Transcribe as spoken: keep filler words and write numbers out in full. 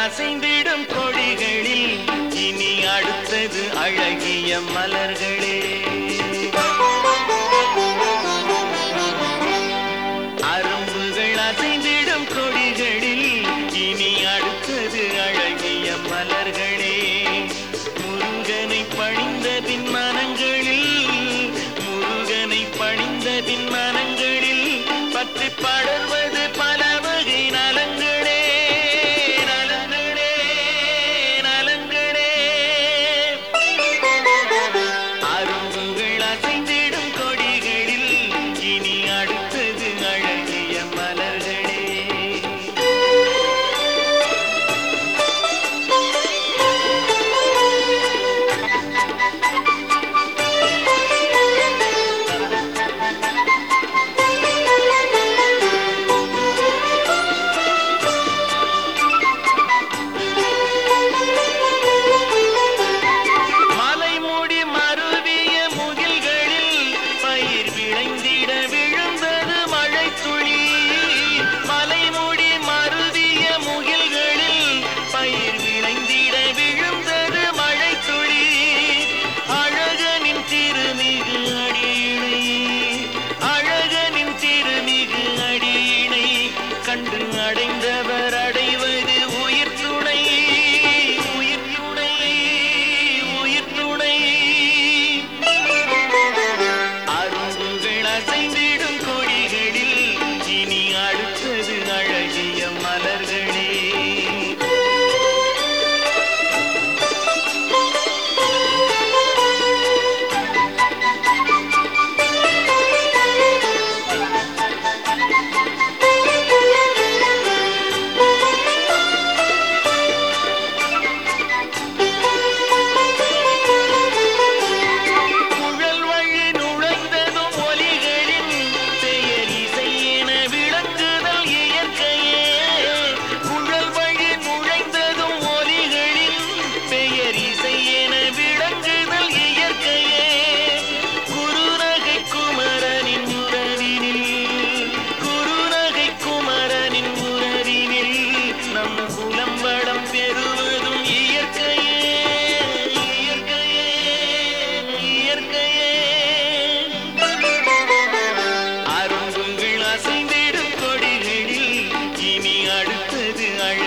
அசைந்திடும் கொடிகளில் இனி அடுத்தது அழகிய மலர்களே. அரும்புகள் அசைந்திடும் கொடிகளில் இனி அடுத்தது அழகிய மலர்களே. முருகனை பணிந்த பின் மனங்களில் முருகனை பணிந்த பின் மனங்களில் பற்றி படர்வது பல வகை நலங்களே. நலங்களே நலங்களே. அரும்புகள் அசைந்திடும் கொடிகளில் இனி அடுத்தது அழகிய மலர்களே. கண்டு அடைந்தவர் அடைவது உயிர் துணை. உயிர் துணை உயிர் துணை. அரும்புகள் அசைந்திடும் கொடிகளில் இனி அடுத்தது அழகிய மலர்களே. அரும்புகள் அசைந்திடும் கொடிகளில் இனி அடுத்தது அழ